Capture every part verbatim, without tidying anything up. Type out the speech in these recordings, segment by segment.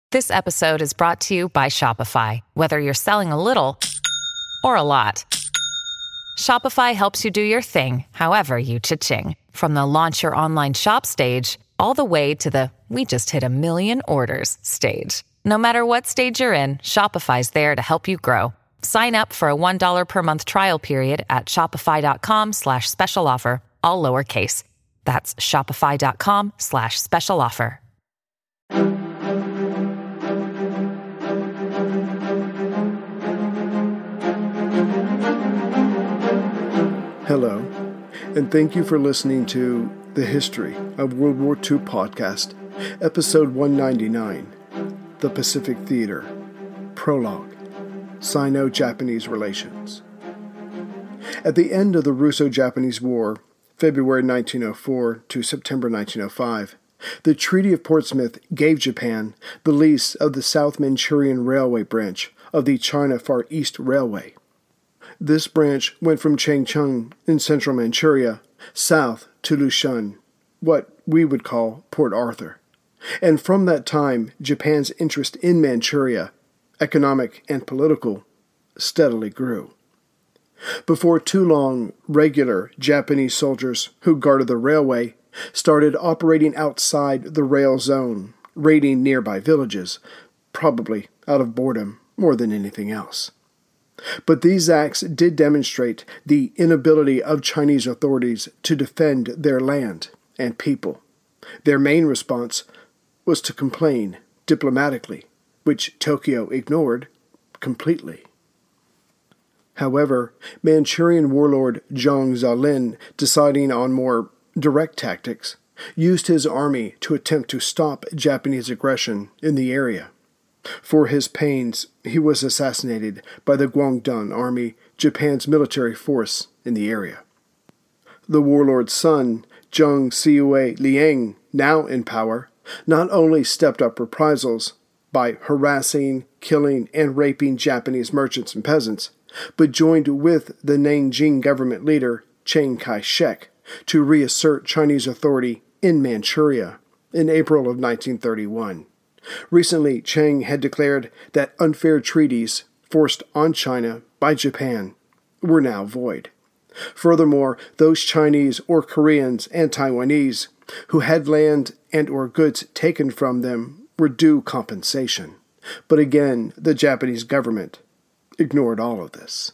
This episode is brought to you by Shopify. Whether you're selling a little or a lot, Shopify helps you do your thing, however you cha-ching. From the launch your online shop stage, all the way to the we just hit a million orders stage. No matter what stage you're in, Shopify's there to help you grow. Sign up for a one dollar per month trial period at shopify.com slash special offer, all lowercase. That's shopify.com slash special offer. Hello, and thank you for listening to The History of World War Two podcast, episode one ninety-nine, The Pacific Theater, Prologue, Sino-Japanese Relations. At the end of the Russo-Japanese War, February nineteen oh four to September nineteen oh five, the Treaty of Portsmouth gave Japan the lease of the South Manchurian Railway branch of the China Far East Railway. This branch went from Changchun in central Manchuria south to Lushan, what we would call Port Arthur. And from that time, Japan's interest in Manchuria, economic and political, steadily grew. Before too long, regular Japanese soldiers who guarded the railway started operating outside the rail zone, raiding nearby villages, probably out of boredom more than anything else. But these acts did demonstrate the inability of Chinese authorities to defend their land and people. Their main response was to complain diplomatically, which Tokyo ignored completely. However, Manchurian warlord Zhang Zalin, deciding on more direct tactics, used his army to attempt to stop Japanese aggression in the area. For his pains, he was assassinated by the Guangdong Army, Japan's military force in the area. The warlord's son, Zheng Siwei Liang, now in power, not only stepped up reprisals by harassing, killing, and raping Japanese merchants and peasants, but joined with the Nanjing government leader, Chiang Kai-shek, to reassert Chinese authority in Manchuria in April of nineteen thirty-one. Recently, Chiang had declared that unfair treaties forced on China by Japan were now void. Furthermore, those Chinese or Koreans and Taiwanese who had land and or goods taken from them were due compensation. But again, the Japanese government ignored all of this.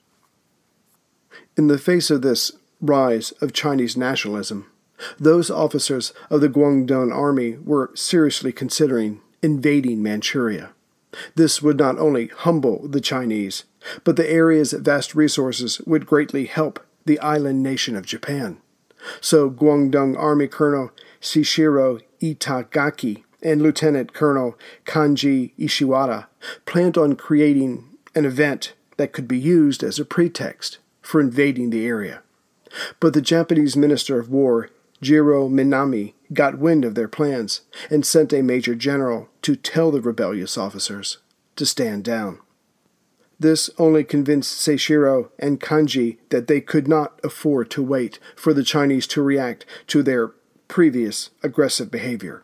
In the face of this rise of Chinese nationalism, those officers of the Guangdong Army were seriously considering invading Manchuria. This would not only humble the Chinese, but the area's vast resources would greatly help the island nation of Japan. So Guangdong Army Colonel Shishiro Itagaki and Lieutenant Colonel Kanji Ishiwara planned on creating an event that could be used as a pretext for invading the area. But the Japanese Minister of War, Jiro Minami, got wind of their plans and sent a major general to tell the rebellious officers to stand down. This only convinced Seishiro and Kanji that they could not afford to wait for the Chinese to react to their previous aggressive behavior.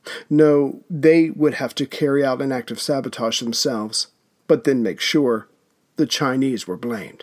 No, they would have to carry out an act of sabotage themselves, but then make sure the Chinese were blamed.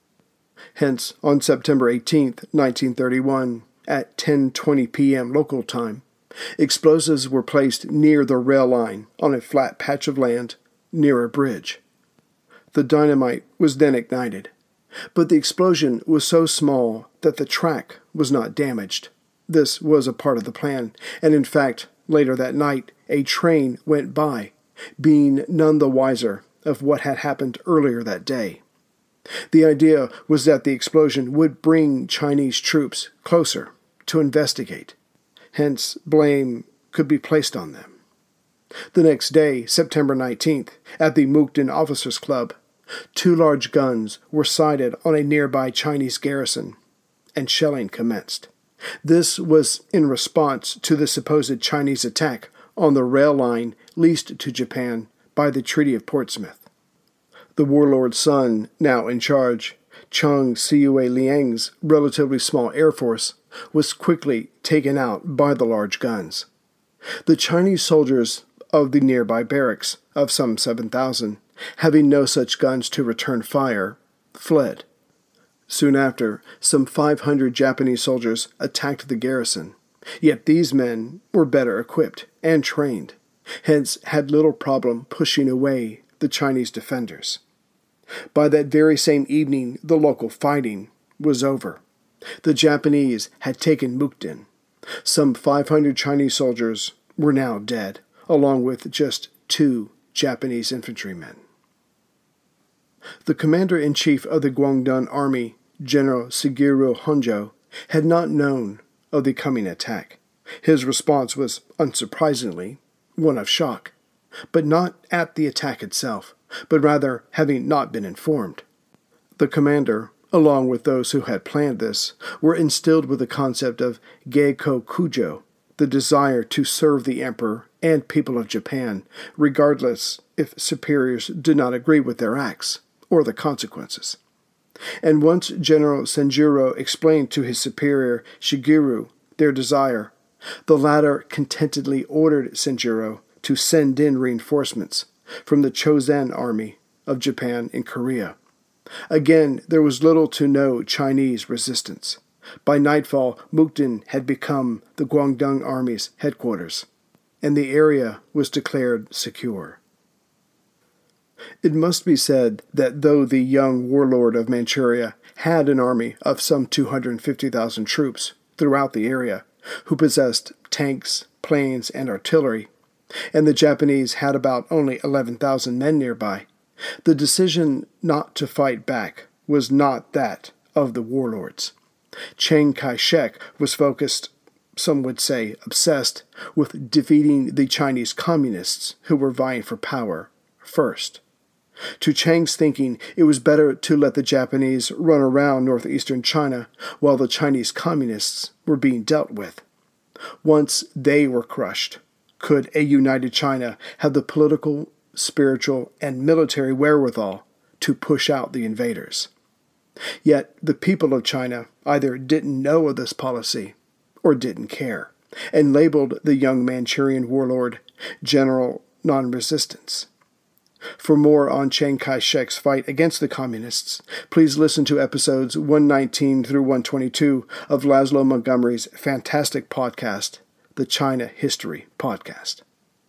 Hence, on September eighteenth, nineteen thirty-one, at ten twenty p.m. local time, explosives were placed near the rail line on a flat patch of land near a bridge. The dynamite was then ignited, but the explosion was so small that the track was not damaged. This was a part of the plan, and in fact, later that night, a train went by, being none the wiser of what had happened earlier that day. The idea was that the explosion would bring Chinese troops closer to investigate. Hence, blame could be placed on them. The next day, September nineteenth, at the Mukden Officers Club, two large guns were sighted on a nearby Chinese garrison, and shelling commenced. This was in response to the supposed Chinese attack on the rail line leased to Japan by the Treaty of Portsmouth. The warlord's son, now in charge, Zheng Siwei Liang's relatively small air force, was quickly taken out by the large guns. The Chinese soldiers of the nearby barracks of some seven thousand, having no such guns to return fire, fled. Soon after, some five hundred Japanese soldiers attacked the garrison, yet these men were better equipped and trained, hence had little problem pushing away the Chinese defenders. By that very same evening, the local fighting was over. The Japanese had taken Mukden. Some five hundred Chinese soldiers were now dead, along with just two Japanese infantrymen. The commander-in-chief of the Guangdong Army, General Shigeru Honjo, had not known of the coming attack. His response was, unsurprisingly, one of shock, but not at the attack itself, but rather having not been informed. The commander, along with those who had planned this, were instilled with the concept of Geiko Kujo, the desire to serve the emperor and people of Japan, regardless if superiors did not agree with their acts or the consequences. And once General Senjuro explained to his superior Shigeru their desire, the latter contentedly ordered Senjuro to send in reinforcements from the Chosen Army of Japan in Korea. Again, there was little to no Chinese resistance. By nightfall, Mukden had become the Guangdong Army's headquarters, and the area was declared secure. It must be said that though the young warlord of Manchuria had an army of some two hundred fifty thousand troops throughout the area, who possessed tanks, planes, and artillery, and the Japanese had about only eleven thousand men nearby, the decision not to fight back was not that of the warlords. Chiang Kai-shek was focused, some would say obsessed, with defeating the Chinese communists who were vying for power first. To Chiang's thinking, it was better to let the Japanese run around northeastern China while the Chinese communists were being dealt with. Once they were crushed, could a united China have the political, spiritual, and military wherewithal to push out the invaders? Yet the people of China either didn't know of this policy or didn't care, and labeled the young Manchurian warlord General Non-Resistance. For more on Chiang Kai-shek's fight against the communists, please listen to episodes one nineteen through one twenty-two of Laszlo Montgomery's fantastic podcast, the China History Podcast.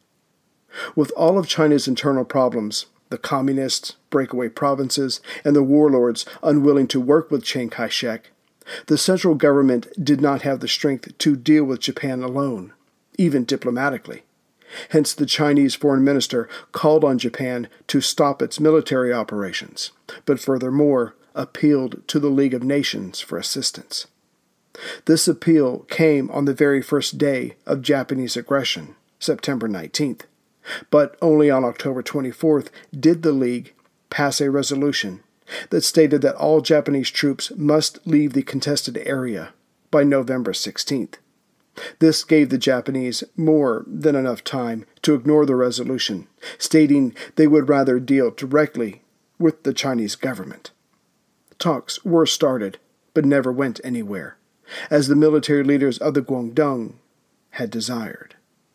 With all of China's internal problems, the communists, breakaway provinces, and the warlords unwilling to work with Chiang Kai-shek, the central government did not have the strength to deal with Japan alone, even diplomatically. Hence, the Chinese foreign minister called on Japan to stop its military operations, but furthermore appealed to the League of Nations for assistance. This appeal came on the very first day of Japanese aggression, September nineteenth, but only on October twenty-fourth did the League pass a resolution that stated that all Japanese troops must leave the contested area by November sixteenth. This gave the Japanese more than enough time to ignore the resolution, stating they would rather deal directly with the Chinese government. Talks were started, but never went anywhere, as the military leaders of the Guangdong had desired.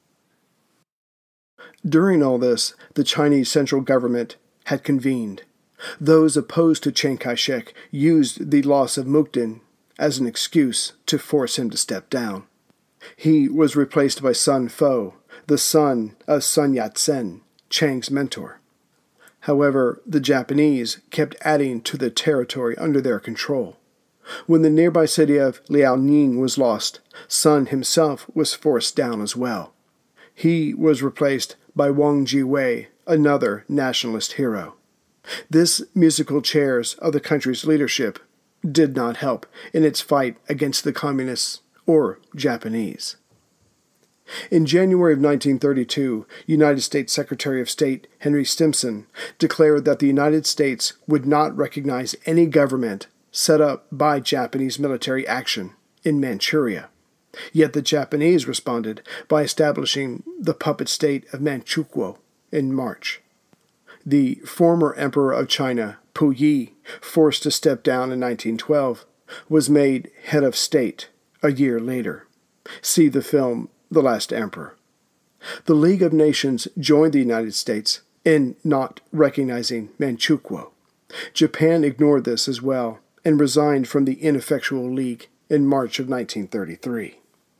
During all this, the Chinese central government had convened. Those opposed to Chiang Kai-shek used the loss of Mukden as an excuse to force him to step down. He was replaced by Sun Fo, the son of Sun Yat-sen, Chiang's mentor. However, the Japanese kept adding to the territory under their control. When the nearby city of Liaoning was lost, Sun himself was forced down as well. He was replaced by Wang Jiwei, another nationalist hero. This musical chairs of the country's leadership did not help in its fight against the communists or Japanese. In January of nineteen thirty-two, United States Secretary of State Henry Stimson declared that the United States would not recognize any government set up by Japanese military action in Manchuria. Yet the Japanese responded by establishing the puppet state of Manchukuo in March. The former emperor of China, Puyi, forced to step down in nineteen twelve, was made head of state a year later. See the film The Last Emperor. The League of Nations joined the United States in not recognizing Manchukuo. Japan ignored this as well and resigned from the ineffectual league in March of nineteen thirty-three.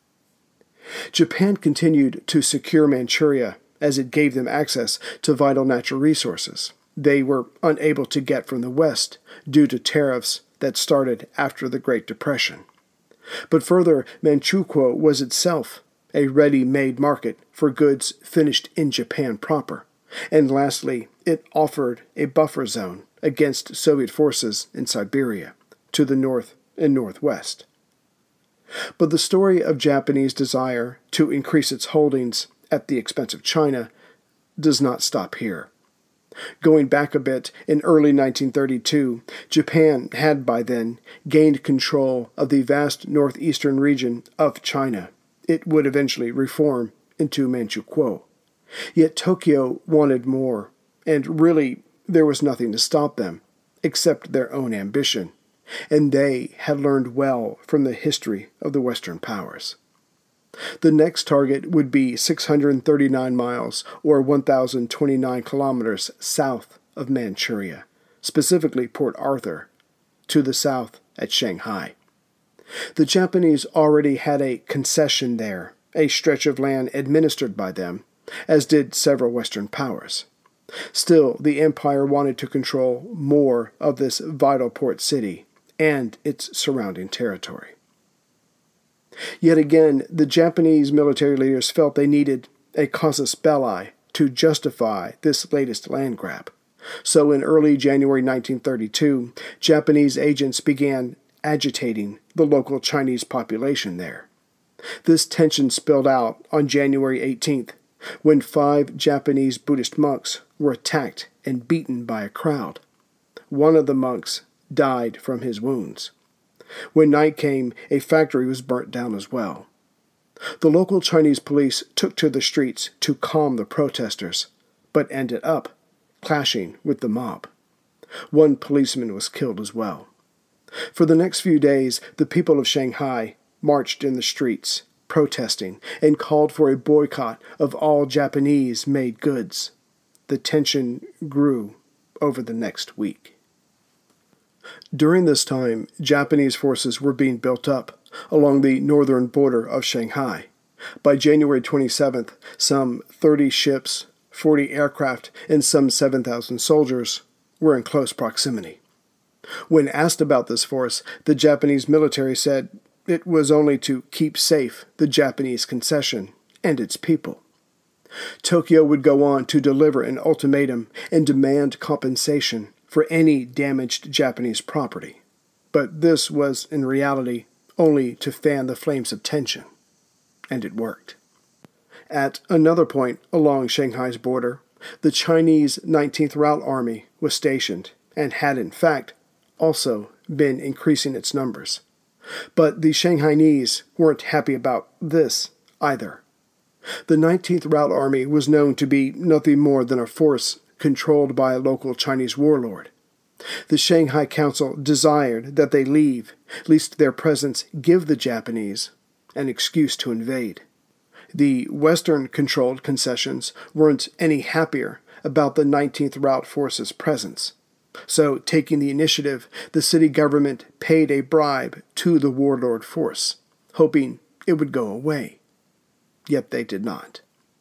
Japan continued to secure Manchuria as it gave them access to vital natural resources they were unable to get from the West due to tariffs that started after the Great Depression. But further, Manchukuo was itself a ready-made market for goods finished in Japan proper. And lastly, it offered a buffer zone against Soviet forces in Siberia, to the north and northwest. But the story of Japanese desire to increase its holdings at the expense of China does not stop here. Going back a bit, in early nineteen thirty-two, Japan had by then gained control of the vast northeastern region of China. It would eventually reform into Manchukuo. Yet Tokyo wanted more, and really there was nothing to stop them, except their own ambition, and they had learned well from the history of the Western powers. The next target would be six hundred thirty-nine miles, or one thousand twenty-nine kilometers south of Manchuria, specifically Port Arthur, to the south at Shanghai. The Japanese already had a concession there, a stretch of land administered by them, as did several Western powers. Still, the empire wanted to control more of this vital port city and its surrounding territory. Yet again, the Japanese military leaders felt they needed a casus belli to justify this latest land grab. So in early January nineteen thirty-two, Japanese agents began agitating the local Chinese population there. This tension spilled out on January eighteenth, when five Japanese Buddhist monks were attacked and beaten by a crowd. One of the monks died from his wounds. When night came, a factory was burnt down as well. The local Chinese police took to the streets to calm the protesters, but ended up clashing with the mob. One policeman was killed as well. For the next few days, the people of Shanghai marched in the streets, protesting, and called for a boycott of all Japanese-made goods. The tension grew over the next week. During this time, Japanese forces were being built up along the northern border of Shanghai. By January twenty-seventh, some thirty ships, forty aircraft, and some seven thousand soldiers were in close proximity. When asked about this force, the Japanese military said it was only to keep safe the Japanese concession and its people. Tokyo would go on to deliver an ultimatum and demand compensation for any damaged Japanese property. But this was, in reality, only to fan the flames of tension. And it worked. At another point along Shanghai's border, the Chinese nineteenth Route Army was stationed and had, in fact, also been increasing its numbers. But the Shanghainese weren't happy about this either. The nineteenth Route Army was known to be nothing more than a force controlled by a local Chinese warlord. The Shanghai Council desired that they leave, lest their presence give the Japanese an excuse to invade. The Western-controlled concessions weren't any happier about the nineteenth Route Force's presence. So, taking the initiative, the city government paid a bribe to the warlord force, hoping it would go away. Yet they did not.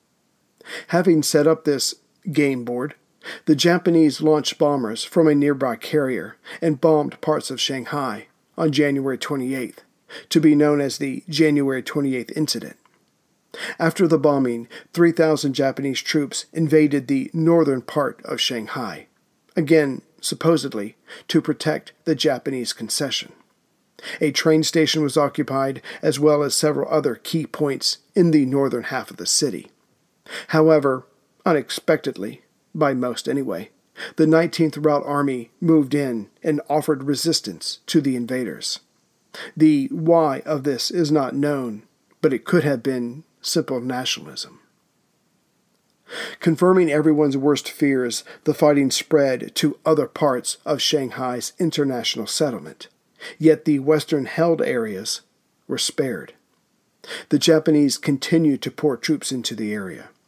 Having set up this game board, the Japanese launched bombers from a nearby carrier and bombed parts of Shanghai on January twenty-eighth, to be known as the January twenty-eighth Incident. After the bombing, three thousand Japanese troops invaded the northern part of Shanghai, again, supposedly, to protect the Japanese concession. A train station was occupied, as well as several other key points in the northern half of the city. However, unexpectedly, by most anyway, the nineteenth Route Army moved in and offered resistance to the invaders. The why of this is not known, but it could have been simple nationalism. Confirming everyone's worst fears, the fighting spread to other parts of Shanghai's international settlement. Yet the Western-held areas were spared. The Japanese continued to pour troops into the area,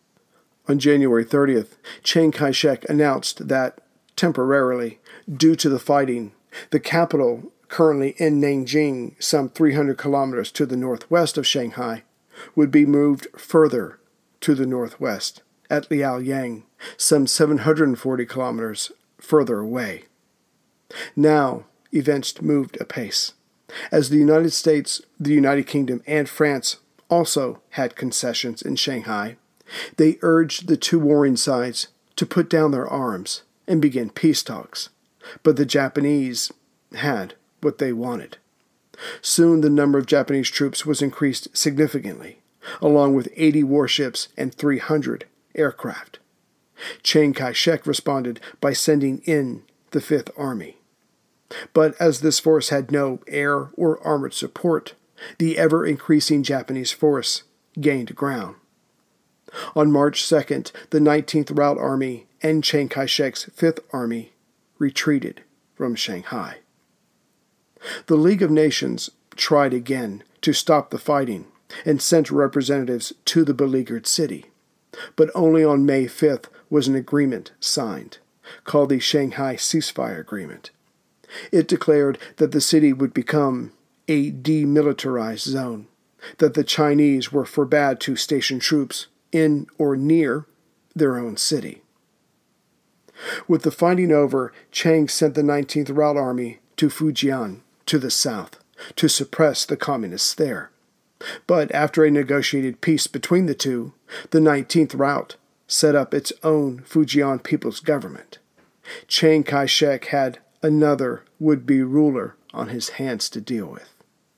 On January thirtieth, Chiang Kai-shek announced that, temporarily, due to the fighting, the capital, currently in Nanjing, some three hundred kilometers to the northwest of Shanghai, would be moved further to the northwest, at Liaoyang, some seven hundred forty kilometers further away. Now, events moved apace. As the United States, the United Kingdom, and France also had concessions in Shanghai, they urged the two warring sides to put down their arms and begin peace talks. But the Japanese had what they wanted. Soon the number of Japanese troops was increased significantly, along with eighty warships and three hundred aircraft. Chiang Kai-shek responded by sending in the Fifth Army. But as this force had no air or armored support, the ever-increasing Japanese force gained ground. On March second, the nineteenth Route Army and Chiang Kai-shek's Fifth Army retreated from Shanghai. The League of Nations tried again to stop the fighting and sent representatives to the beleaguered city, but only on May fifth was an agreement signed, called the Shanghai Ceasefire Agreement. It declared that the city would become a demilitarized zone, that the Chinese were forbade to station troops in or near their own city. With the fighting over, Chiang sent the nineteenth Route Army to Fujian, to the south, to suppress the communists there. But after a negotiated peace between the two, the nineteenth Route set up its own Fujian People's Government. Chiang Kai-shek had another would-be ruler on his hands to deal with.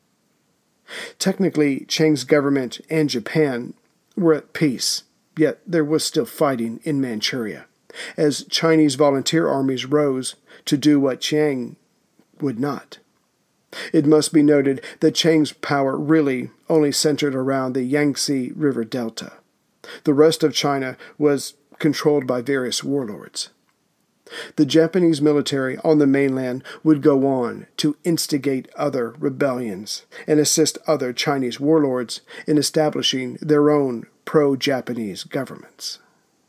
Technically, Chiang's government and Japan were at peace, yet there was still fighting in Manchuria, as Chinese volunteer armies rose to do what Chiang would not. It must be noted that Chiang's power really only centered around the Yangtze River Delta. The rest of China was controlled by various warlords. The Japanese military on the mainland would go on to instigate other rebellions and assist other Chinese warlords in establishing their own pro-Japanese governments.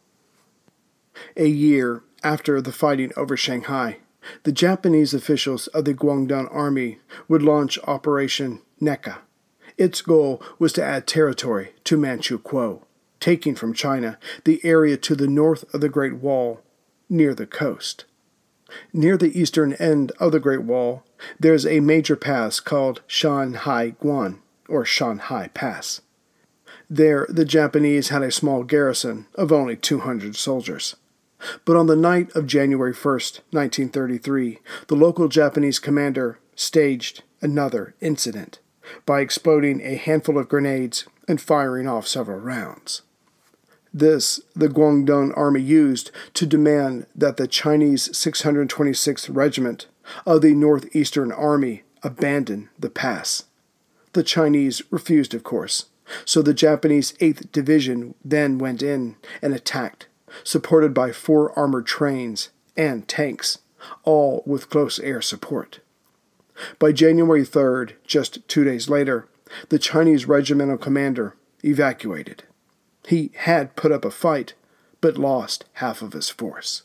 A year after the fighting over Shanghai, the Japanese officials of the Guangdong Army would launch Operation Nekka. Its goal was to add territory to Manchukuo, taking from China the area to the north of the Great Wall, near the coast. Near the eastern end of the Great Wall, there is a major pass called Shanhai Guan, or Shanhai Pass. There, the Japanese had a small garrison of only two hundred soldiers. But on the night of January first, nineteen thirty-three, the local Japanese commander staged another incident by exploding a handful of grenades and firing off several rounds. This the Guangdong Army used to demand that the Chinese six hundred twenty-sixth Regiment of the Northeastern Army abandon the pass. The Chinese refused, of course, so the Japanese eighth Division then went in and attacked, supported by four armored trains and tanks, all with close air support. By January third, just two days later, the Chinese regimental commander evacuated. He had put up a fight, but lost half of his force.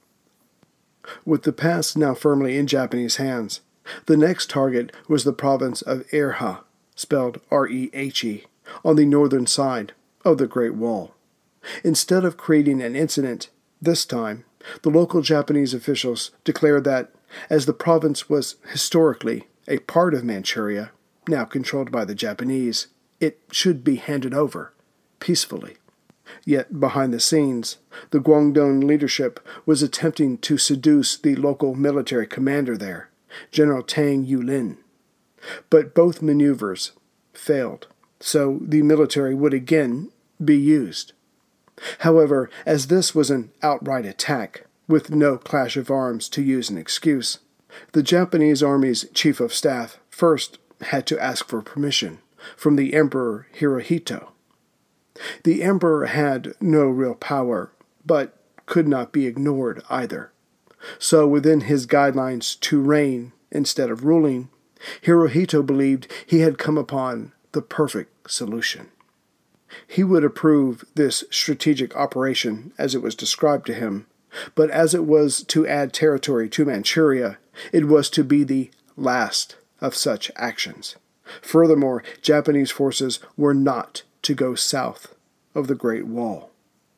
With the pass now firmly in Japanese hands, the next target was the province of Erha, spelled R E H E, on the northern side of the Great Wall. Instead of creating an incident, this time, the local Japanese officials declared that, as the province was historically a part of Manchuria, now controlled by the Japanese, it should be handed over peacefully. Yet, behind the scenes, the Guangdong leadership was attempting to seduce the local military commander there, General Tang Yulin. But both maneuvers failed, so the military would again be used. However, as this was an outright attack, with no clash of arms to use an excuse, the Japanese Army's chief of staff first had to ask for permission from the Emperor Hirohito. The emperor had no real power, but could not be ignored either. So within his guidelines to reign instead of ruling, Hirohito believed he had come upon the perfect solution. He would approve this strategic operation as it was described to him, but as it was to add territory to Manchuria, it was to be the last of such actions. Furthermore, Japanese forces were not to go south of the Great Wall.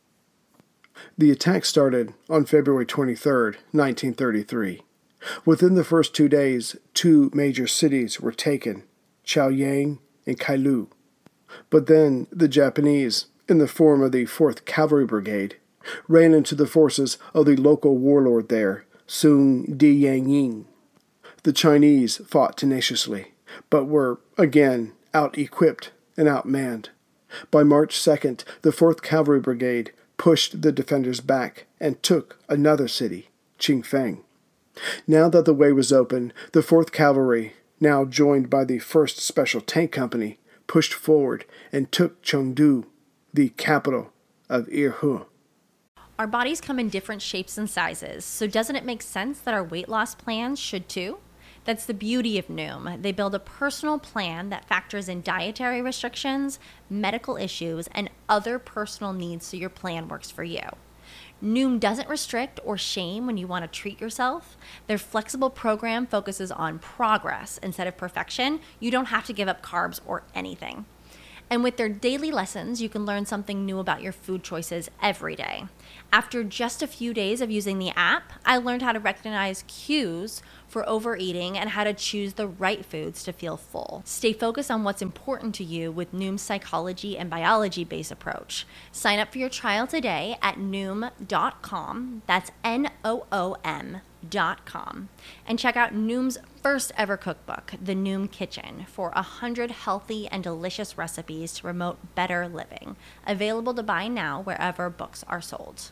The attack started on February twenty-third, nineteen thirty-three. Within the first two days, two major cities were taken, Chaoyang and Kailu. But then the Japanese, in the form of the fourth Cavalry Brigade, ran into the forces of the local warlord there, Sung Di-Yang-ying. The Chinese fought tenaciously, but were, again, out-equipped and outmanned. By March second, the fourth Cavalry Brigade pushed the defenders back and took another city, Qingfeng. Now that the way was open, the fourth Cavalry, now joined by the first Special Tank Company, pushed forward and took Chengdu, the capital of Irhu. Our bodies come in different shapes and sizes, so doesn't it make sense that our weight loss plans should too? That's the beauty of Noom. They build a personal plan that factors in dietary restrictions, medical issues, and other personal needs so your plan works for you. Noom doesn't restrict or shame when you want to treat yourself. Their flexible program focuses on progress instead of perfection. You don't have to give up carbs or anything. And with their daily lessons, you can learn something new about your food choices every day. After just a few days of using the app, I learned how to recognize cues for overeating and how to choose the right foods to feel full. Stay focused on what's important to you with Noom's psychology and biology-based approach. Sign up for your trial today at noom dot com. That's N O O M dot com. And check out Noom's first ever cookbook, The Noom Kitchen, for one hundred healthy and delicious recipes to promote better living. Available to buy now wherever books are sold.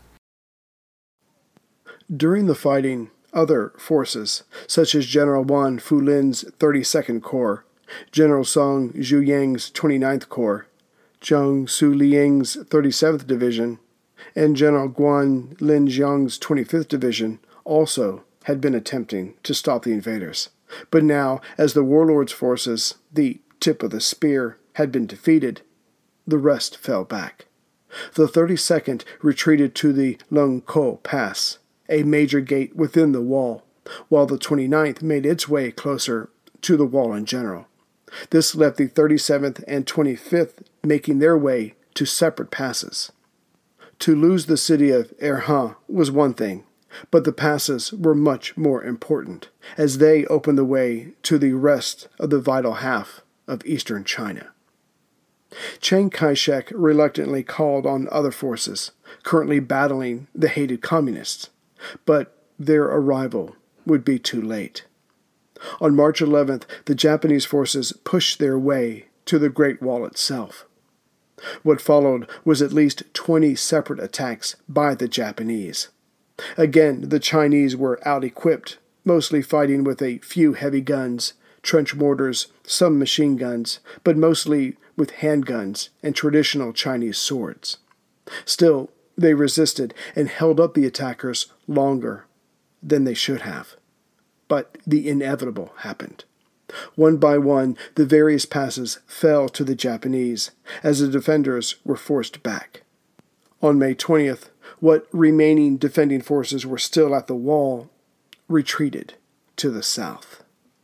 During the fighting, other forces, such as General Wan Fulin's thirty-second Corps, General Song Zhuyang's twenty-ninth Corps, Zhang Suliang's thirty-seventh Division, and General Guan Linjiang's twenty-fifth Division, also had been attempting to stop the invaders. But now, as the warlord's forces, the tip of the spear, had been defeated, the rest fell back. The thirty-second retreated to the Lungko Pass, a major gate within the wall, while the twenty-ninth made its way closer to the wall in general. This left the thirty-seventh and twenty-fifth making their way to separate passes. To lose the city of Erhan was one thing, but the passes were much more important, as they opened the way to the rest of the vital half of eastern China. Chiang Kai-shek reluctantly called on other forces, currently battling the hated communists, but their arrival would be too late. On March eleventh, the Japanese forces pushed their way to the Great Wall itself. What followed was at least twenty separate attacks by the Japanese. Again, the Chinese were out-equipped, mostly fighting with a few heavy guns, trench mortars, some machine guns, but mostly with handguns and traditional Chinese swords. Still, they resisted and held up the attackers longer than they should have. But the inevitable happened. One by one, the various passes fell to the Japanese, as the defenders were forced back. On May twentieth, what remaining defending forces were still at the wall retreated to the south.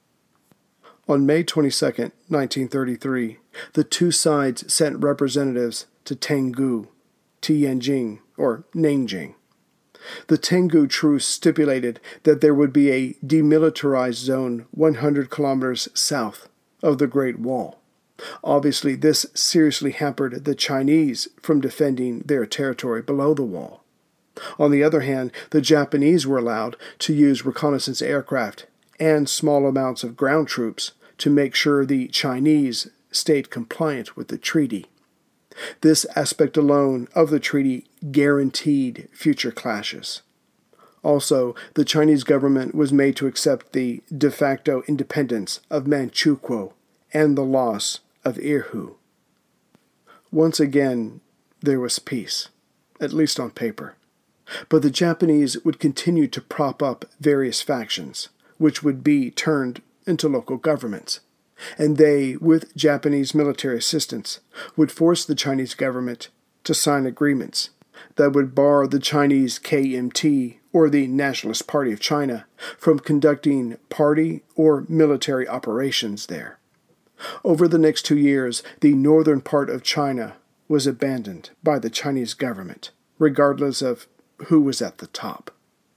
On May twenty-second, nineteen thirty-three, the two sides sent representatives to Tenggu, Tianjin, or Nanjing. The Tenggu truce stipulated that there would be a demilitarized zone one hundred kilometers south of the Great Wall. Obviously, this seriously hampered the Chinese from defending their territory below the wall. On the other hand, the Japanese were allowed to use reconnaissance aircraft and small amounts of ground troops to make sure the Chinese stayed compliant with the treaty. This aspect alone of the treaty guaranteed future clashes. Also, the Chinese government was made to accept the de facto independence of Manchukuo and the loss of Irhu. Once again, there was peace, at least on paper. But the Japanese would continue to prop up various factions, which would be turned into local governments. and they, with Japanese military assistance, would force the Chinese government to sign agreements that would bar the Chinese K M T, or the Nationalist Party of China, from conducting party or military operations there. Over the next two years, the northern part of China was abandoned by the Chinese government, regardless of who was at the top.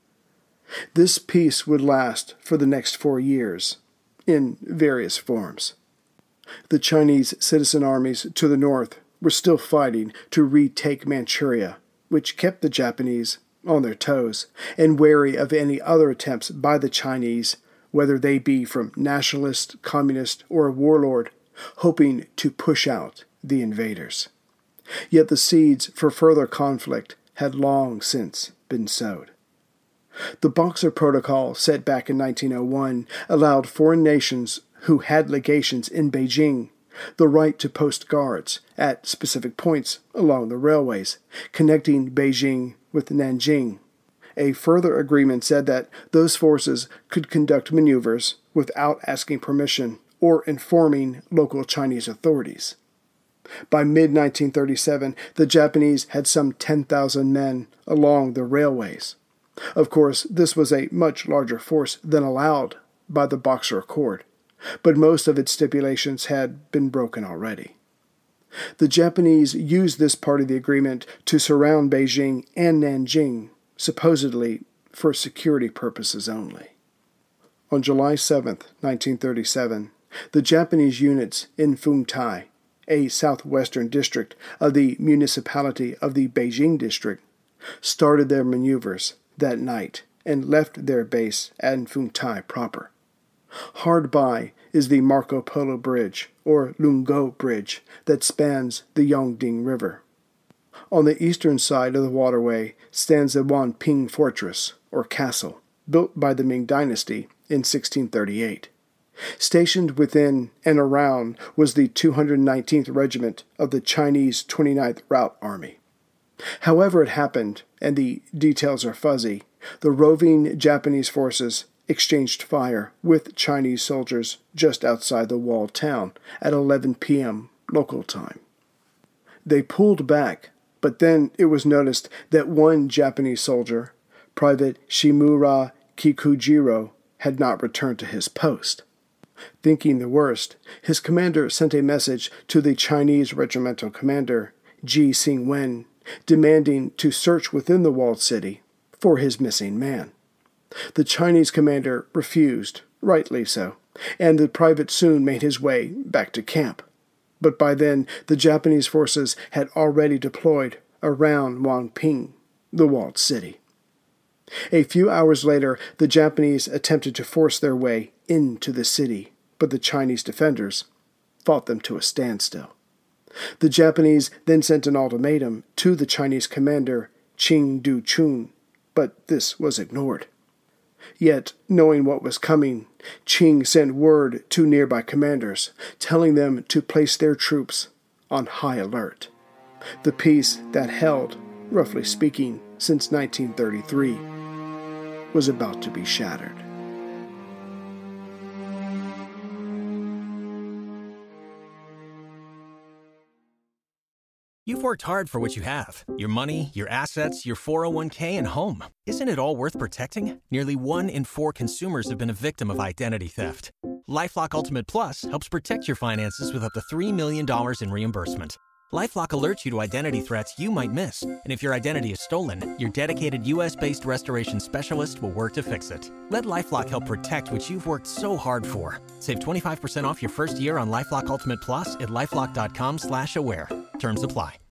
This peace would last for the next four years, in various forms. The Chinese citizen armies to the north were still fighting to retake Manchuria, which kept the Japanese on their toes and wary of any other attempts by the Chinese, whether they be from nationalist, communist, or a warlord, hoping to push out the invaders. Yet the seeds for further conflict had long since been sowed. The Boxer Protocol, set back in nineteen oh one, allowed foreign nations who had legations in Beijing the right to post guards at specific points along the railways, connecting Beijing with Nanjing. A further agreement said that those forces could conduct maneuvers without asking permission or informing local Chinese authorities. By mid nineteen thirty-seven, the Japanese had some ten thousand men along the railways. Of course, this was a much larger force than allowed by the Boxer Accord, but most of its stipulations had been broken already. The Japanese used this part of the agreement to surround Beijing and Nanjing, supposedly for security purposes only. On July seventh, nineteen thirty-seven, the Japanese units in Fengtai, a southwestern district of the municipality of the Beijing district, started their maneuvers that night and left their base at Fengtai proper. Hard by is the Marco Polo Bridge, or Lungo Bridge, that spans the Yongding River. On the eastern side of the waterway stands the Wanping Fortress, or castle, built by the Ming Dynasty in sixteen thirty-eight. Stationed within and around was the two hundred nineteenth Regiment of the Chinese twenty-ninth Route Army. However it happened, and the details are fuzzy, the roving Japanese forces exchanged fire with Chinese soldiers just outside the walled town at eleven p.m. local time. They pulled back, but then it was noticed that one Japanese soldier, Private Shimura Kikujiro, had not returned to his post. Thinking the worst, his commander sent a message to the Chinese regimental commander, Ji Xingwen, demanding to search within the walled city for his missing man. The Chinese commander refused, rightly so, and the private soon made his way back to camp. But by then, the Japanese forces had already deployed around Wanping, the walled city. A few hours later, the Japanese attempted to force their way into the city, but the Chinese defenders fought them to a standstill. The Japanese then sent an ultimatum to the Chinese commander, Qing Du-chun, but this was ignored. Yet, knowing what was coming, Qing sent word to nearby commanders, telling them to place their troops on high alert. The peace that held, roughly speaking, since nineteen thirty-three, was about to be shattered. You've worked hard for what you have. Your money, your assets, your four oh one k, and home. Isn't it all worth protecting? Nearly one in four consumers have been a victim of identity theft. LifeLock Ultimate Plus helps protect your finances with up to three million dollars in reimbursement. LifeLock alerts you to identity threats you might miss. And if your identity is stolen, your dedicated U S-based restoration specialist will work to fix it. Let LifeLock help protect what you've worked so hard for. Save twenty-five percent off your first year on LifeLock Ultimate Plus at LifeLock.com slash aware. Terms apply.